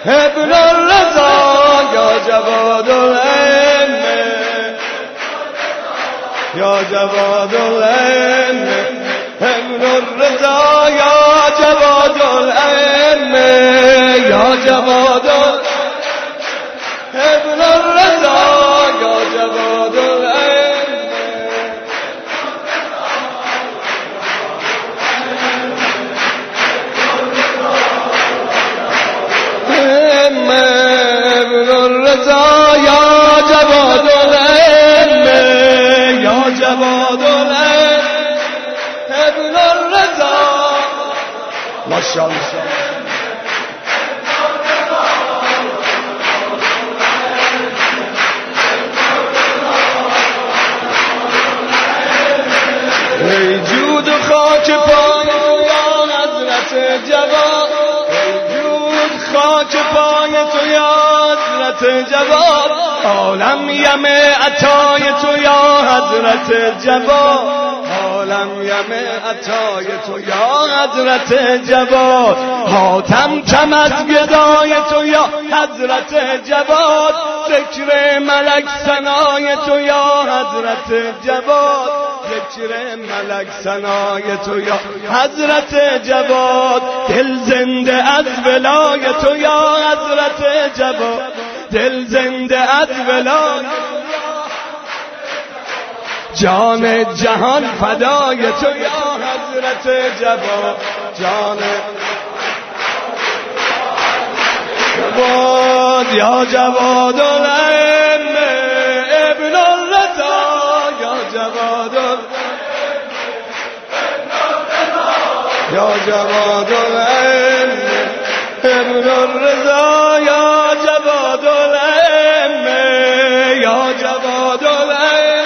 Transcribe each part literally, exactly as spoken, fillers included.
ابن الرضا یا جواد الائمه یا جواد الائمه ابن الرضا یا جواد الائمه یا جواد ابن الرضا یا جواد الائمه ابن الرضا یا جواد الائمه یا جواد الائمه ابن الرضا ماشاءالله ای جود و خاک پای تو یا حضرت جواد ای جود خاک پای تو یا حضرت جواد عالم یم عطای تو یا حضرت جواد عالم یم عطای تو یا حضرت جواد حاتم کم از گدای تو یا حضرت جواد ذکر ملک ثنای تو یا حضرت جواد ذکر ملک ثنای تو یا حضرت جواد دل زنده از ولای تو یا حضرت جواد دل زنده از ولای جان جهان فدای تو یا حضرت جواد جان جواد یا جواد الائمه ابن الرضا یا جواد یا جواد الائمه ابن الرضا یا جواد الائمه یا جواد الائمه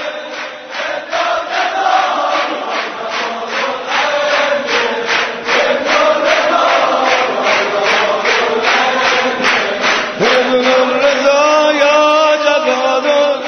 ابن الرضا یا جواد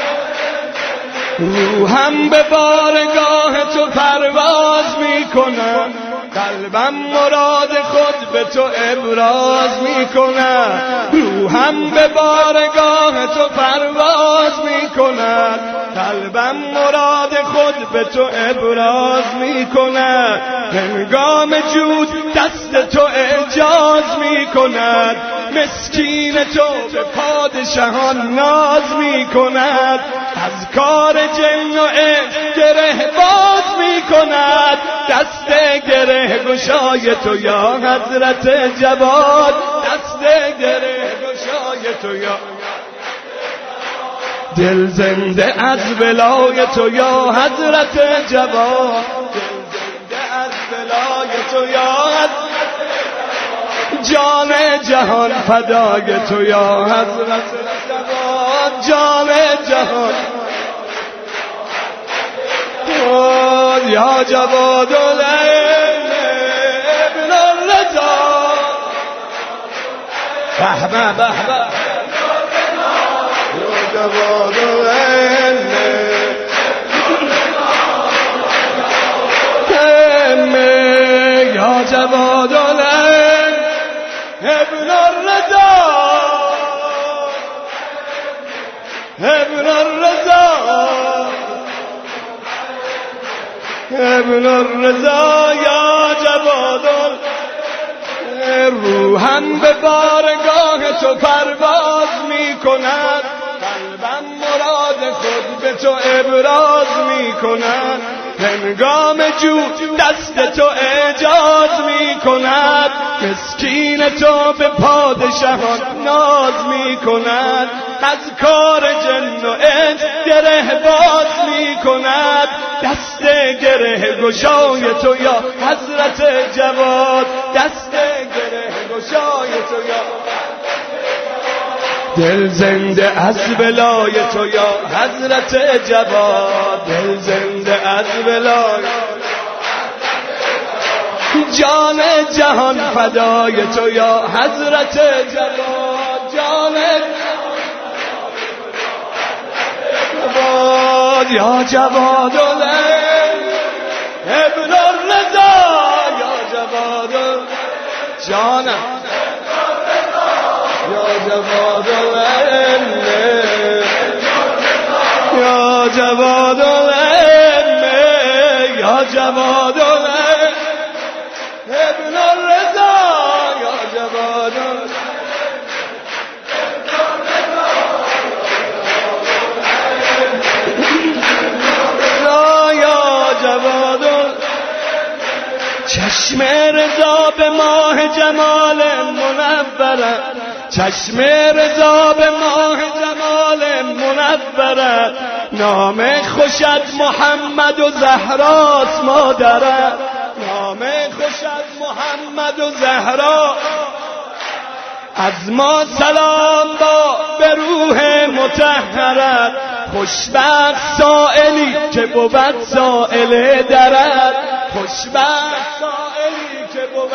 روحم به بارگاه تو پرواز میکنم قلبم مراد خود به تو ابراز میکنم روحم به بارگاه تو پرواز میکنم قلبم مراد خود به تو ابراز میکند هنگام جود دست تو اعجاز میکند مسکین تو به پادشاهان ناز میکند از کار جن و انس گره باز میکند دست گره گشای تو یا حضرت جواد دست گره گشای تو یا دل زنده از ولای تو یا حضرت جواد دل زنده از ولای تو یا حضرت جان جهان فدای تو یا حضرت جواد جان جهان یا جواد الائمه ابن الرضا به به به به یا جواد الائمه یا جواد الائمه ابن الرضا ابن الرضا ابن الرضا یا جواد روحم به بارگاه تو پرواز می کند قلبم مراد خود به تو ابراز می کند هنگام جود دست تو اعجاز می کند مسکین تو به پادشاهان ناز می کند از کار جن و انس گره باز می کند دست گره گشای تو یا حضرت جواد دست گره گشای تو یا دل زنده از ولای تو یا حضرت جواد دل زنده از ولای جان جهان فدای تو یا حضرت جواد جان جواد یا جواد الائمه ابن الرضا یا جواد جانم جواد العلم یا جواد العلم یا جواد العلم ابن الرضا یا جواد العلم یا جواد العلم چشم رضا به ماه جمال منورت چشم رضا به ماه جمال منورت نام خوشت محمد و زهراست مادرت نام خوشت محمد و زهرا از ما سلام با به روح مطهرت خوشبخت سائلی که بود سائل درت خوشبخت سائلی که بود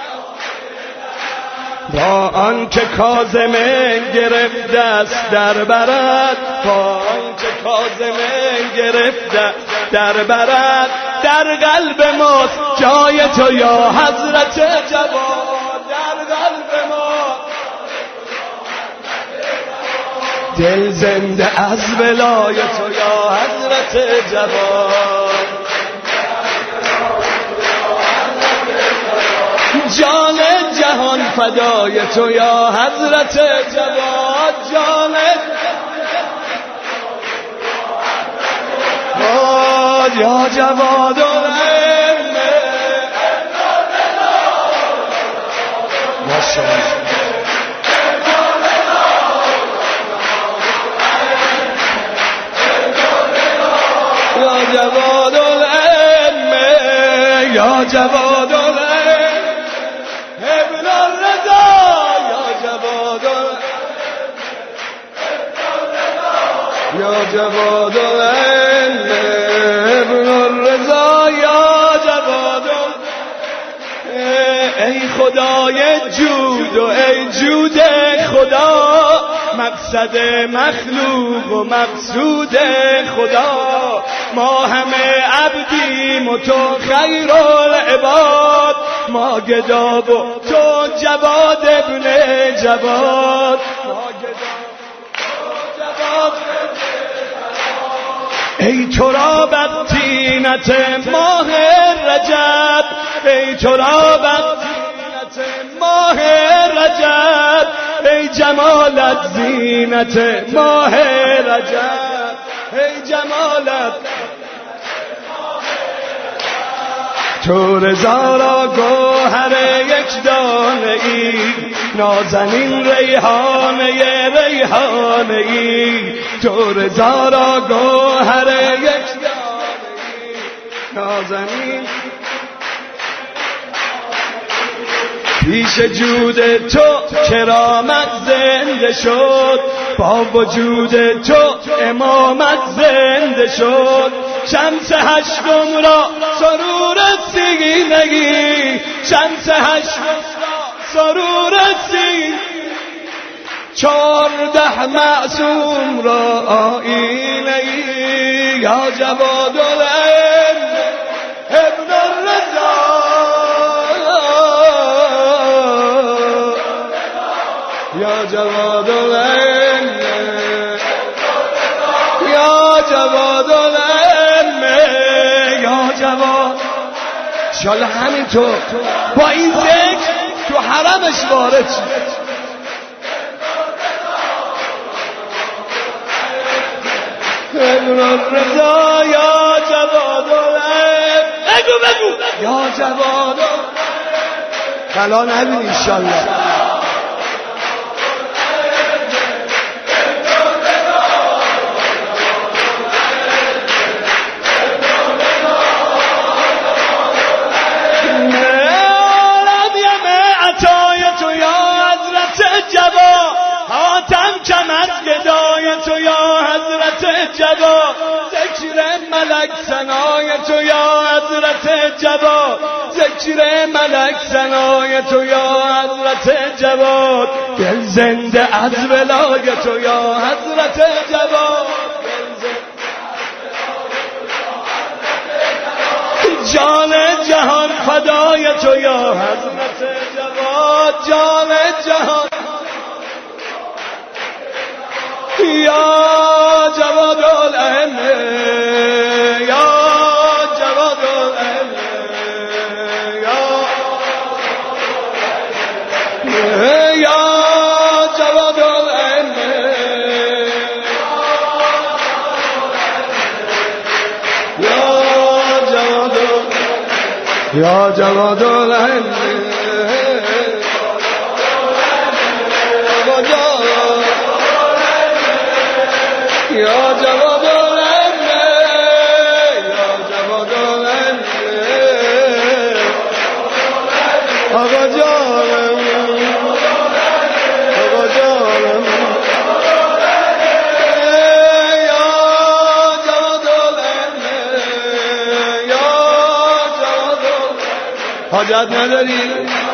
با آن که کاظمه گرفت دست در برد با آن که کاظمه گرفت در برد در قلب ماست جای تو یا حضرت جواد در قلب ما دل زنده از ولای تو یا حضرت جواد جان جهان فدای تو یا حضرت جواد جان جواد یا جواد العلم ماشاءالله یا جواد العلم یا جواد العلم ابن الرضا یا جواد یا جواد العلم ابن الرضا یا جواد ای خدای جود و ای جود خدا مقصد مخلوق و مقصود خدا ما همه عبدیم و تو خیر العباد ما گداب و تو جواد ابن جواد ما گداب جواد ای تو را بدتینت ماه رجب ای تو را بدتینت ماه رجب ای جمالت زینت ماه رجب ای جمالت تو رضا را گوهر یک دانه ای نازنین ریحانه ریحانه ای تو رضا را گوهر یک دانه ای نازنین پیش جود تو کرامت زنده شد با وجود تو امامت زنده شد شمس هشتم را سرور سینگی شمس هشتم را سرور سینگی چارده معصوم را آیینگی یا جواد العلم ابن الرضا یا جواد العلم یا جواد العلم یا جواد انشالله همینطور با این ذکر تو حرمش وارد شد ابن الرضا یا جواد العلم بگو بگو یا جواد خلا نبین انشالله جواد ذکر ملک ثنای تو یا حضرت جواد ذکر ملک ثنای تو یا حضرت جواد دل زنده از ولای تو یا حضرت جواد جان جهان فدای تو یا حضرت جواد جان جهان یا جواد الائمه یا جواد الائمه یا یا جواد الائمه یا جواد یا جواد الائمه یا جواد الائمه یا جواد الائمه آقا جانم آقا جانم یا جواد الائمه یا جواد الائمه حاجت نداری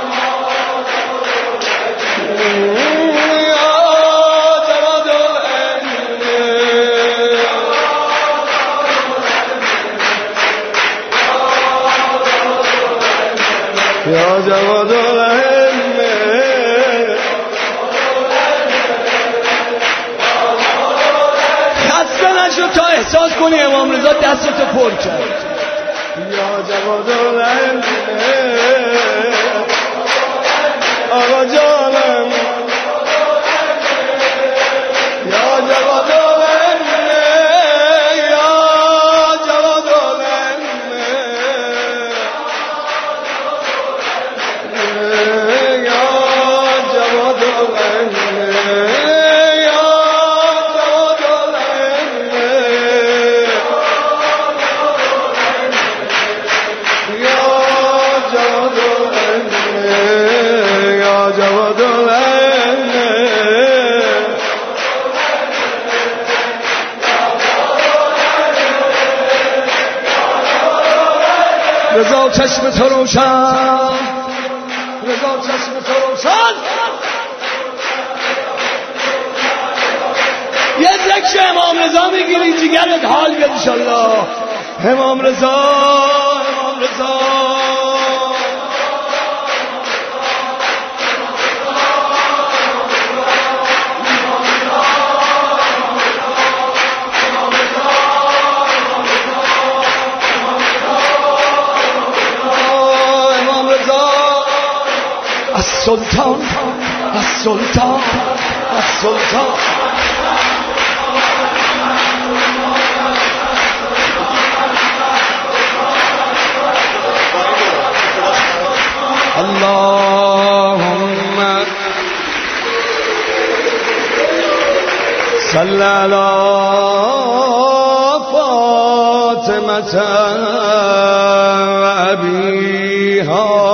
یا جواد الائمه خسته نشو تا احساس کنی امام رضا دستتو پر کرد یا جواد الائمه آقا جانم یا جواد الائمه یا جواد الائمه یا جواد الائمه یا جواد الائمه یا جواد الائمه یا جواد الائمه رضا چشم تو روشن رضا چشم تو روشن یه ذکر امام رضا میگیری جگرت حال بیاد انشالله امام رضا امام رضا السلطان السلطان السلطان اللهم صل على فاطمة وأبيها